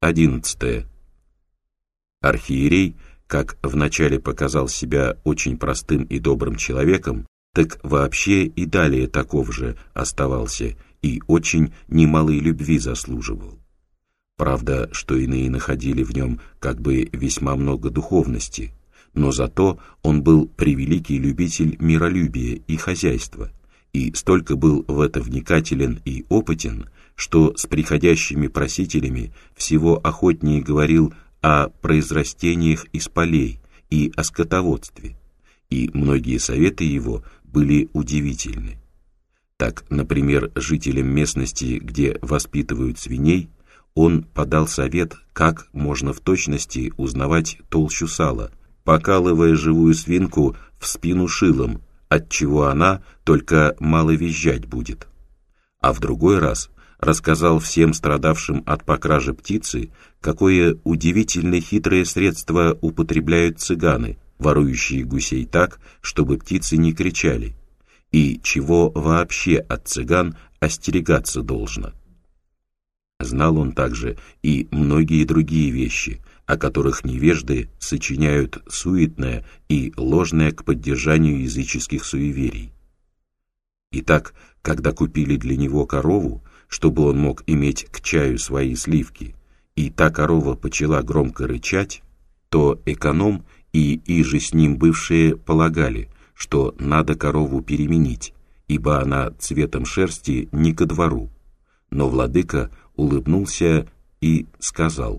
11. Архиерей, как вначале показал себя очень простым и добрым человеком, так вообще и далее таков же оставался и очень немалой любви заслуживал. Правда, что иные находили в нем как бы весьма много духовности, но зато он был превеликий любитель миролюбия и хозяйства, и столько был в это вникателен и опытен, что с приходящими просителями всего охотнее говорил о произрастениях из полей и о скотоводстве, и многие советы его были удивительны. Так, например, жителям местности, где воспитывают свиней, он подал совет, как можно в точности узнавать толщу сала, покалывая живую свинку в спину шилом, отчего она только мало визжать будет. А в другой раз рассказал всем страдавшим от покражи птицы, какое удивительно хитрое средство употребляют цыганы, ворующие гусей так, чтобы птицы не кричали, и чего вообще от цыган остерегаться должно. Знал он также и многие другие вещи, о которых невежды сочиняют суетное и ложное к поддержанию языческих суеверий. Итак, когда купили для него корову, чтобы он мог иметь к чаю свои сливки, и та корова почала громко рычать, то эконом и иже с ним бывшие полагали, что надо корову переменить, ибо она цветом шерсти не ко двору. Но владыка улыбнулся и сказал: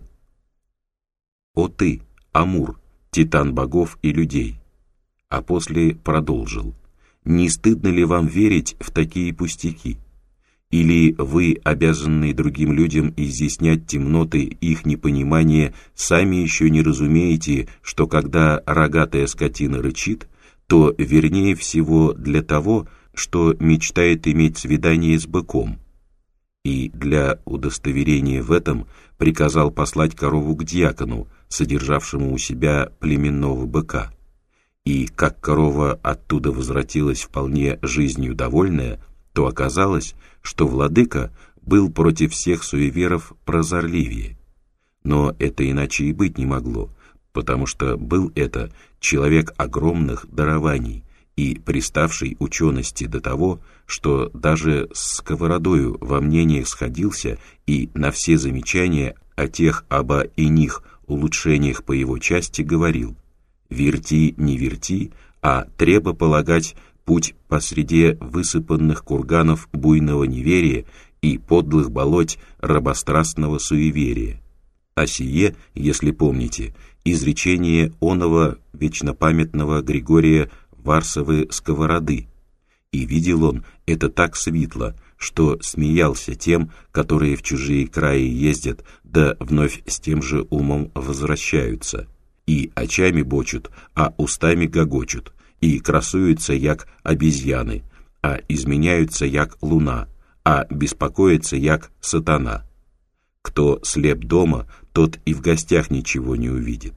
«О ты, Амур, титан богов и людей!» А после продолжил: «Не стыдно ли вам верить в такие пустяки? Или вы, обязанные другим людям изъяснять темноты их непонимания, сами еще не разумеете, что когда рогатая скотина рычит, то вернее всего для того, что мечтает иметь свидание с быком?» И для удостоверения в этом приказал послать корову к дьякону, содержавшему у себя племенного быка. И как корова оттуда возвратилась вполне жизнью довольная, то оказалось, что владыка был против всех суеверов прозорливее. Но это иначе и быть не могло, потому что был это человек огромных дарований и приставший учености до того, что даже с сковородою во мнениях сходился и на все замечания о тех обо иных улучшениях по его части говорил: «Верти, не верти, а треба полагать путь посреди высыпанных курганов буйного неверия и подлых болоть рабострастного суеверия». А сие, если помните, изречение оного вечнопамятного Григория Варсовы сковороды, и видел он это так светло, что смеялся тем, которые в чужие краи ездят, да вновь с тем же умом возвращаются, и очами бочут, а устами гогочут, и красуются, як обезьяны, а изменяются, як луна, а беспокоятся, як сатана. Кто слеп дома, тот и в гостях ничего не увидит.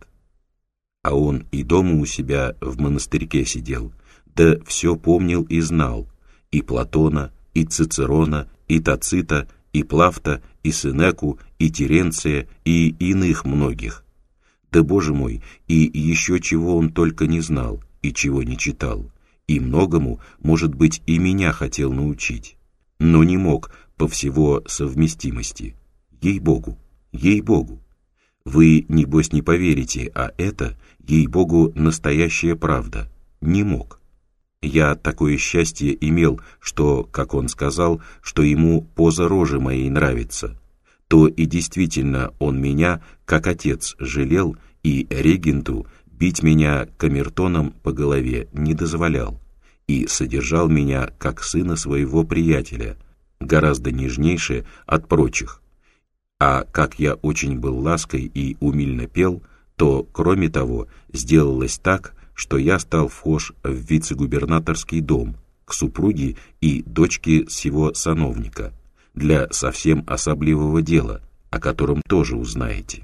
А он и дома у себя в монастырьке сидел, да все помнил и знал, и Платона, и Цицерона, и Тацита, и Плафта, и Сенеку, и Теренция, и иных многих. Да, Боже мой, и еще чего он только не знал, и чего не читал, и многому, может быть, и меня хотел научить, но не мог по всего совместимости. Ей-богу, ей-богу. Вы, небось, не поверите, а это, ей-богу, настоящая правда. Не мог. Я такое счастье имел, что, как он сказал, что ему поза рожи моей нравится, то и действительно он меня, как отец, жалел, и регенту бить меня камертоном по голове не дозволял, и содержал меня, как сына своего приятеля, гораздо нежнейше от прочих. А как я очень был лаской и умильно пел, то, кроме того, сделалось так, что я стал вхож в вице-губернаторский дом к супруге и дочке сего сановника для совсем особливого дела, о котором тоже узнаете.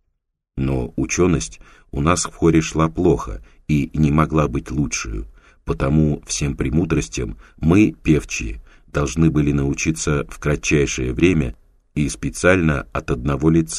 Но ученость у нас в хоре шла плохо и не могла быть лучшую, потому всем премудростям мы, певчие, должны были научиться в кратчайшее время и специально от одного лица,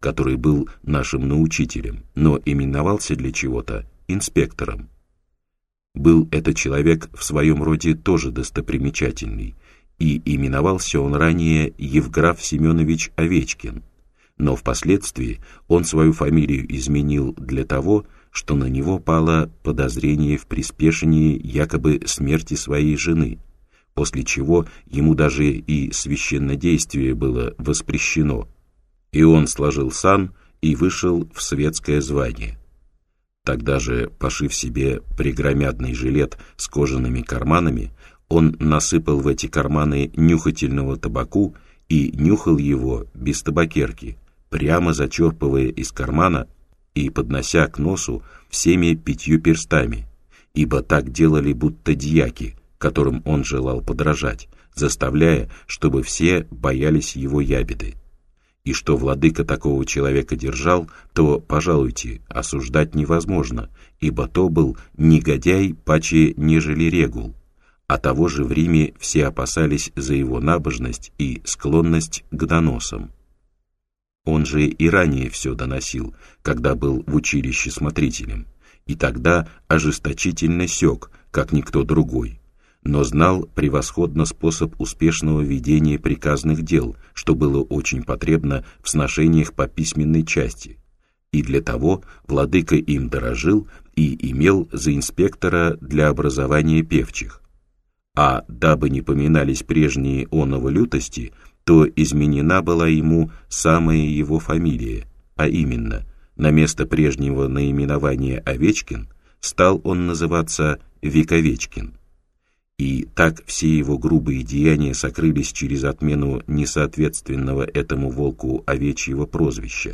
который был нашим научителем, но именовался для чего-то инспектором. Был это человек в своем роде тоже достопримечательный, и именовался он ранее Евграф Семенович Овечкин, но впоследствии он свою фамилию изменил для того, что на него пало подозрение в приспешении якобы смерти своей жены, после чего ему даже и священнодействие было воспрещено, и он сложил сан и вышел в светское звание. Тогда же, пошив себе пригромадный жилет с кожаными карманами, он насыпал в эти карманы нюхательного табаку и нюхал его без табакерки, прямо зачерпывая из кармана и поднося к носу всеми 5 перстами, ибо так делали будто дьяки, которым он желал подражать, заставляя, чтобы все боялись его ябеды. И что владыка такого человека держал, то, пожалуйте, осуждать невозможно, ибо то был негодяй паче нежели Регул, а того же в Риме все опасались за его набожность и склонность к доносам. Он же и ранее все доносил, когда был в училище смотрителем, и тогда ожесточительно сёк, как никто другой, но знал превосходно способ успешного ведения приказных дел, что было очень потребно в сношениях по письменной части, и для того владыка им дорожил и имел за инспектора для образования певчих. А дабы не поминались прежние оного лютости, то изменена была ему самая его фамилия, а именно, на место прежнего наименования Овечкин стал он называться Вековечкин. И так все его грубые деяния сокрылись через отмену несоответственного этому волку овечьего прозвища.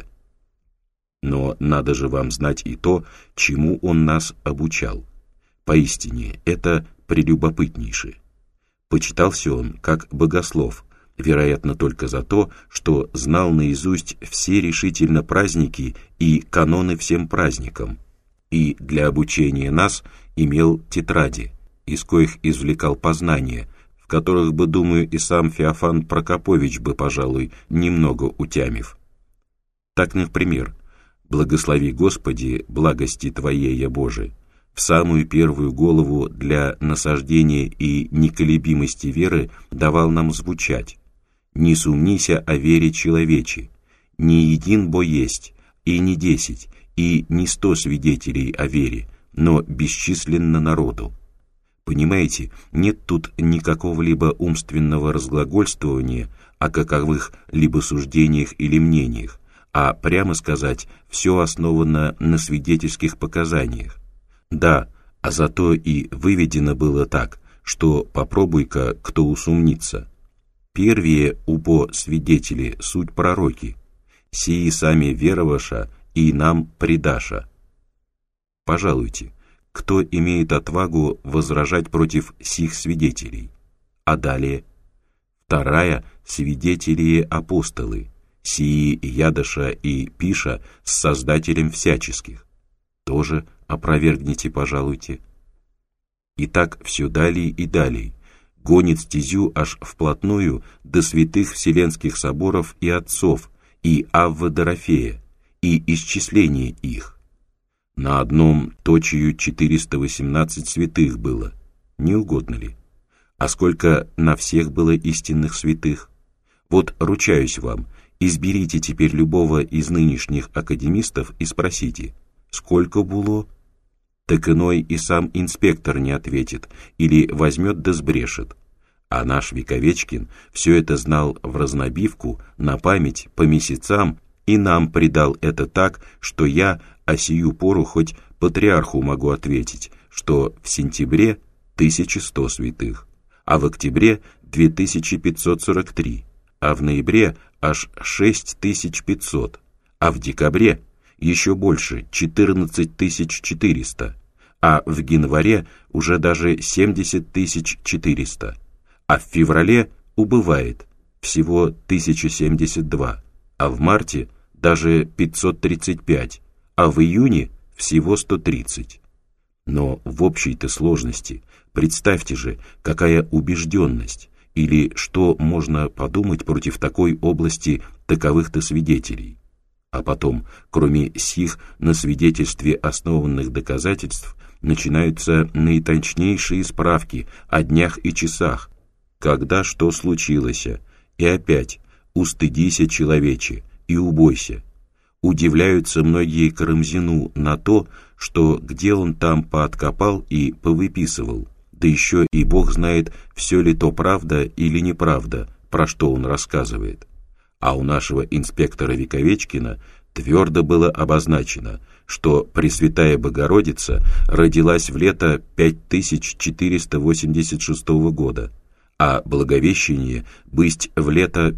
Но надо же вам знать и то, чему он нас обучал. Поистине, это прелюбопытнейше. Почитался он как богослов, вероятно, только за то, что знал наизусть все решительно праздники и каноны всем праздникам, и для обучения нас имел тетради, из коих извлекал познания, в которых бы, думаю, и сам Феофан Прокопович бы, пожалуй, немного утямив. Так, например, «Благослови, Господи, благости Твоея Боже», в самую первую голову для насаждения и неколебимости веры давал нам звучать: «Не сумнися о вере человечи, не един бо есть, и не 10, и не 100 свидетелей о вере, но бесчисленно народу». Понимаете, нет тут никакого-либо умственного разглагольствования о каковых-либо суждениях или мнениях, а, прямо сказать, все основано на свидетельских показаниях. Да, а зато и выведено было так, что попробуй-ка кто усомнится. Первые убо свидетели суть пророки, сии сами вероваша и нам предаша. Пожалуйте, кто имеет отвагу возражать против сих свидетелей? А далее: вторая — свидетели апостолы, сии Ядоша и Пиша с создателем всяческих. Тоже опровергните, пожалуйте. И так все далее и далее, гонит стезю аж вплотную до святых вселенских соборов и отцов, и Аввы Дорофея, и исчисление их. На одном точию 418 святых было, не угодно ли? А сколько на всех было истинных святых? Вот ручаюсь вам, изберите теперь любого из нынешних академистов и спросите, сколько было? Так иной и сам инспектор не ответит, или возьмет да сбрешет. А наш Вековечкин все это знал в разнобивку, на память, по месяцам, и нам придал это так, что я о сию пору хоть патриарху могу ответить, что в сентябре 1100 святых, а в октябре 2543, а в ноябре аж 6500, а в декабре еще больше 14400, а в январе уже даже 70400, а в феврале убывает всего 1072, а в марте даже 535, а в июне всего 130. Но в общей-то сложности представьте же, какая убежденность, или что можно подумать против такой области таковых-то свидетелей. А потом, кроме сих на свидетельстве основанных доказательств, начинаются наиточнейшие справки о днях и часах, когда что случилось, и опять «устыдися, человече, и убойся». Удивляются многие Карамзину на то, что где он там пооткопал и повыписывал, да еще и Бог знает, все ли то правда или неправда, про что он рассказывает. А у нашего инспектора Вековечкина твердо было обозначено, что Пресвятая Богородица родилась в лето 5486 года, а Благовещение бысть в лето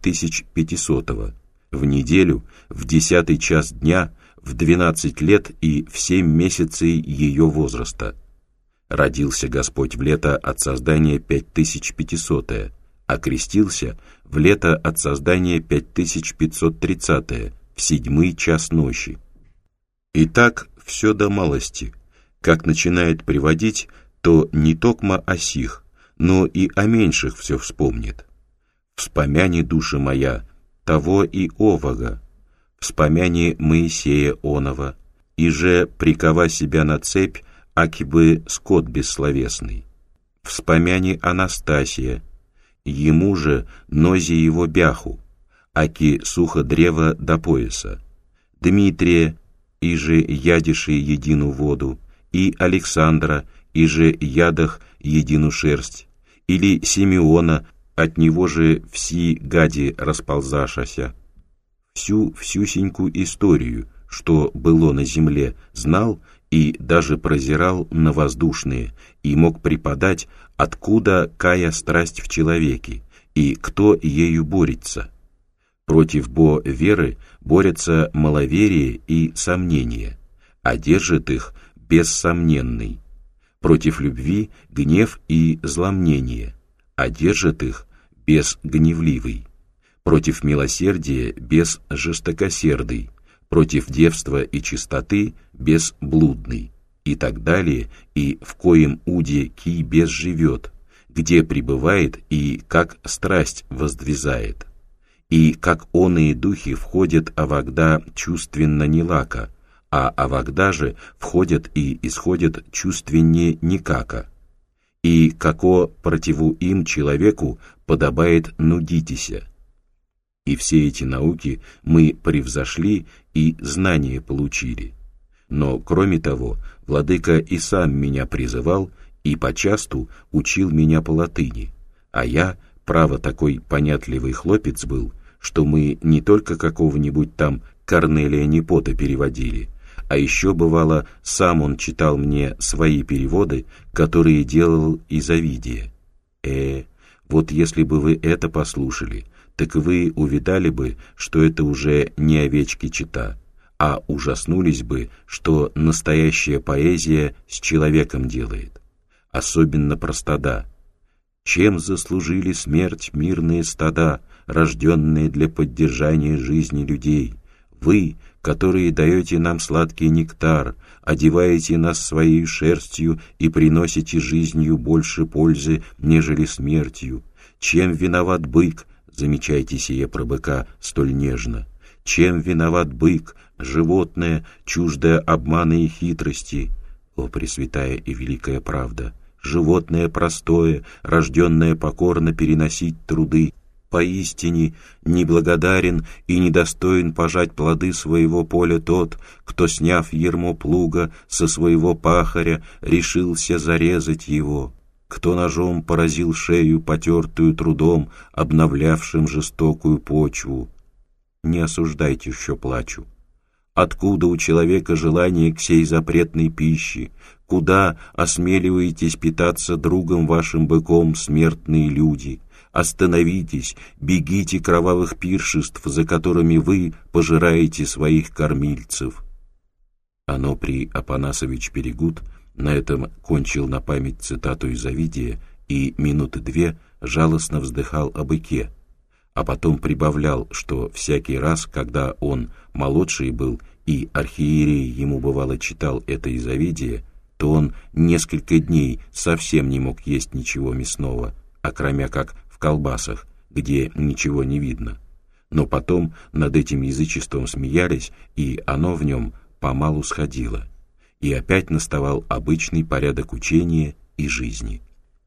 5500, в неделю, в 10 час дня, в 12 лет и в 7 месяцей ее возраста. Родился Господь в лето от создания 5500, а крестился в лето от создания 5530, в 7 час ночи. И так все до малости, как начинает приводить, то не токмо о сих, но и о меньших все вспомнит. «Вспомяни, душа моя, того и ового, вспомяни Моисея онова, и же прикова себя на цепь, аки бы скот бессловесный. Вспомяни Анастасия, ему же нози его бяху, аки сухо древо до пояса, Дмитрия, и же ядиши едину воду, и Александра, и же ядах едину шерсть, или Симеона, от него же все гади расползашася. Всюсенькую историю, что было на земле, знал и даже прозирал на воздушные, и мог преподать, откуда кая страсть в человеке, и кто ею борется. Против веры борются маловерие и сомнение, а держит их бессомненный. Против любви гнев и зломнение, а держит их безгневливый. Против милосердия безжестокосердый, против девства и чистоты безблудный, и так далее, и в коем уде кий бес живет, где пребывает и как страсть воздвизает, и как оные духи входят авогда чувственно нелако, а авогда же входят и исходят чувственнее никако, и како противу им человеку подобает нудитися. И все эти науки мы превзошли и знания получили. Но, кроме того, владыка и сам меня призывал и почасту учил меня по латыни, а я, право, такой понятливый хлопец был, что мы не только какого-нибудь там Корнелия Непота переводили, а еще, бывало, сам он читал мне свои переводы, которые делал из Овидия. Вот если бы вы это послушали, так вы увидали бы, что это уже не овечки чита, а ужаснулись бы, что настоящая поэзия с человеком делает. Особенно про стада. Чем заслужили смерть мирные стада, рожденные для поддержания жизни людей? Вы, которые даете нам сладкий нектар, одеваете нас своей шерстью и приносите жизнью больше пользы, нежели смертью. Чем виноват бык, замечайте сие про быка столь нежно, чем виноват бык, животное, чуждое обмана и хитрости? О, пресвятая и великая правда! Животное простое, рожденное покорно переносить труды, поистине неблагодарен и недостоин пожать плоды своего поля тот, кто, сняв ярмо плуга со своего пахаря, решился зарезать его, кто ножом поразил шею, потертую трудом, обновлявшим жестокую почву. Не осуждайте, что плачу. Откуда у человека желание к сей запретной пищи? Куда осмеливаетесь питаться другом вашим быком, смертные люди? Остановитесь, бегите кровавых пиршеств, за которыми вы пожираете своих кормильцев. Аноприй Апанасович Перегуд на этом кончил на память цитату из Овидия и минуты 2 жалостно вздыхал о быке, а потом прибавлял, что всякий раз, когда он молодший был и архиерей ему бывало читал это из Овидия, то он несколько дней совсем не мог есть ничего мясного, окромя как в колбасах, где ничего не видно. Но потом над этим язычеством смеялись, и оно в нем помалу сходило, и опять наставал обычный порядок учения и жизни.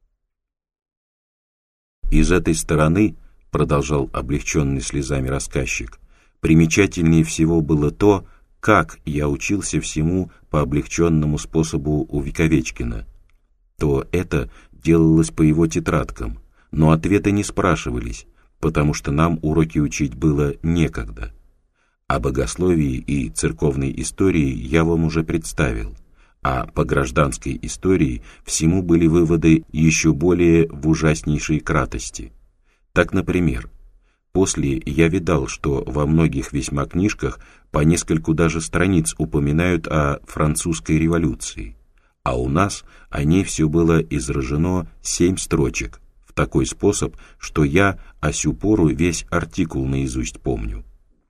Из этой стороны, продолжал облегченный слезами рассказчик, примечательнее всего было то, как я учился всему по облегченному способу у Вековечкина. То это делалось по его тетрадкам, но ответы не спрашивались, потому что нам уроки учить было некогда. О богословии и церковной истории я вам уже представил, а по гражданской истории всему были выводы еще более в ужаснейшей кратости. Так, например, после я видал, что во многих весьма книжках по нескольку даже страниц упоминают о французской революции, а у нас о ней все было изражено 7 строчек, в такой способ, что я о сю пору весь артикул наизусть помню.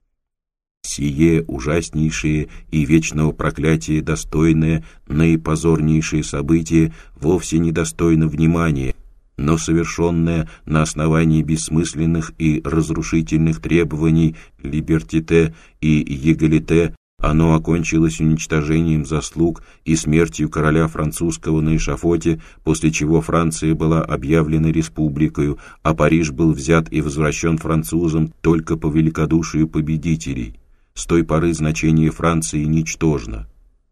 «Сие ужаснейшее и вечного проклятия достойное, наипозорнейшее событие вовсе недостойно внимания, но совершенное на основании бессмысленных и разрушительных требований либертите и егалите, оно окончилось уничтожением заслуг и смертью короля французского на эшафоте, после чего Франция была объявлена республикою, а Париж был взят и возвращен французам только по великодушию победителей. С той поры значение Франции ничтожно».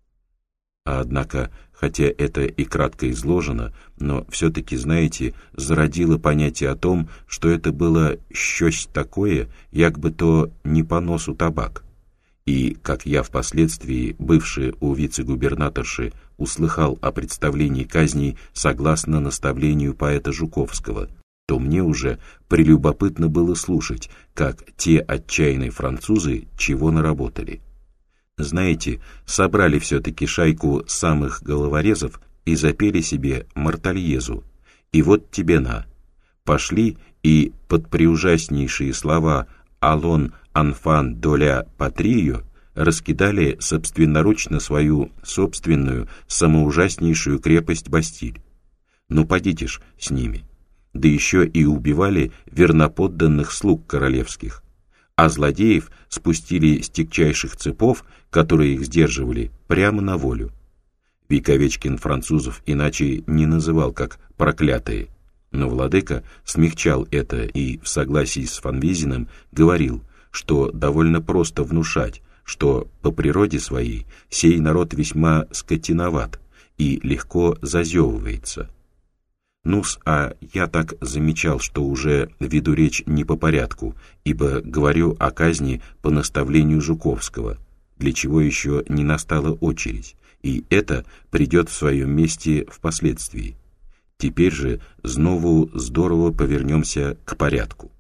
Однако, хотя это и кратко изложено, но все-таки, знаете, зародило понятие о том, что это было щось такое, як бы то не по носу табак. И, как я впоследствии, бывший у вице-губернаторши, услыхал о представлении казней согласно наставлению поэта Жуковского, то мне уже прелюбопытно было слушать, как те отчаянные французы чего наработали. Знаете, собрали все-таки шайку самых головорезов и запели себе мартальезу. И вот тебе на. Пошли и под преужаснейшие слова «Алон анфан доля патрио» раскидали собственноручно свою собственную самоужаснейшую крепость Бастиль. Ну, подите ж с ними. Да еще и убивали верноподданных слуг королевских. А злодеев спустили с тягчайших цепов, которые их сдерживали, прямо на волю. Вековечкин французов иначе не называл как «проклятые», но владыка смягчал это и, в согласии с Фанвизиным, говорил, что довольно просто внушать, что по природе своей сей народ весьма скотиноват и легко зазевывается. Ну-с, а я так замечал, что уже веду речь не по порядку, ибо говорю о казни по наставлению Жуковского, для чего еще не настала очередь, и это придет в своем месте впоследствии. Теперь же знову здорово повернемся к порядку.